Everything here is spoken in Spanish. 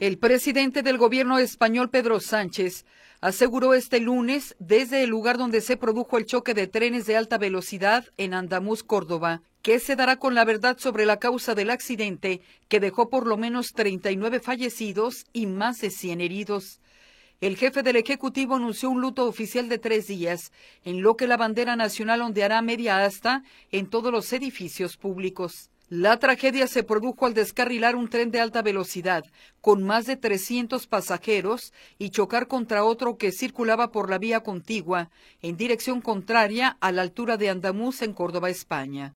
El presidente del gobierno español, Pedro Sánchez, aseguró este lunes, desde el lugar donde se produjo el choque de trenes de alta velocidad en Ademuz, Córdoba, que se dará con la verdad sobre la causa del accidente que dejó por lo menos 39 fallecidos y más de 100 heridos. El jefe del Ejecutivo anunció un luto oficial de 3 días, en lo que la bandera nacional ondeará media asta en todos los edificios públicos. La tragedia se produjo al descarrilar un tren de alta velocidad con más de 300 pasajeros y chocar contra otro que circulaba por la vía contigua en dirección contraria a la altura de Ademuz en Córdoba, España.